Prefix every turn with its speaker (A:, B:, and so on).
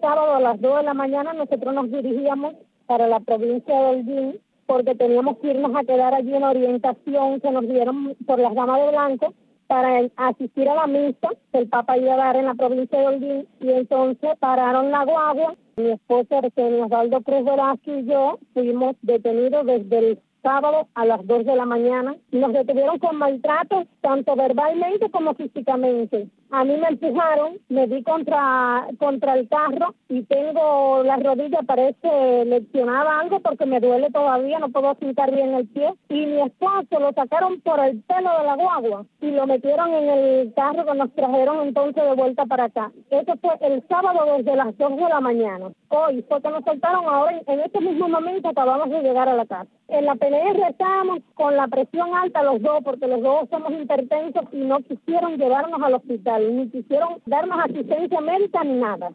A: sábado a las 2 de la mañana nosotros nos dirigíamos para la provincia de Holguín porque teníamos que irnos a quedar allí en orientación que nos dieron por las damas de blanco para asistir a la misa que el Papa iba a dar en la provincia de Holguín, y entonces pararon la guagua. Mi esposo Arsenio Osvaldo Cruz Velázquez y yo fuimos detenidos desde el sábado a las 2 de la mañana y nos detuvieron con maltrato, tanto verbalmente como físicamente. A mí me empujaron, me di contra el carro y tengo la rodilla, parece lesionada algo porque me duele todavía, no puedo sentar bien el pie. Y mi esposo lo sacaron por el pelo de la guagua y lo metieron en el carro que nos trajeron entonces de vuelta para acá. Eso fue el sábado desde las 2 de la mañana. Hoy fue que nos soltaron, ahora en este mismo momento acabamos de llegar a la casa. En la PNR estábamos con la presión alta los dos, porque los dos somos hipertensos y no quisieron llevarnos al hospital, ni quisieron darnos asistencia médica ni nada.